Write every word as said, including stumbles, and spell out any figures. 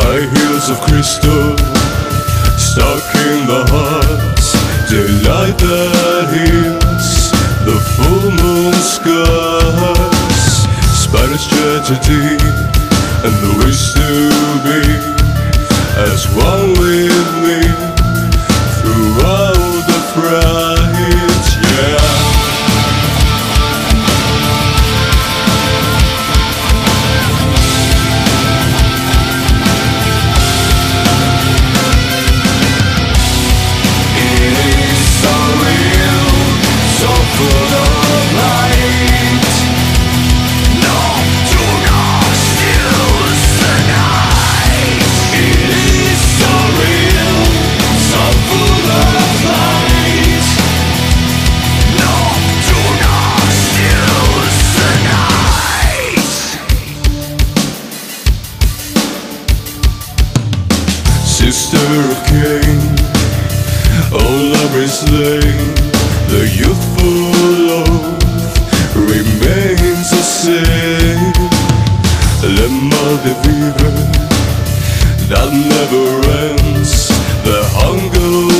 High heels of crystal, stuck in the heart, daylight that heals the full moon skies. Spanish tragedy and the wish to be as one with me throughout the fright, yeah. Sister of Cain, all love is slain. The youthful love remains the same. Lemma de vivre that never ends. The hunger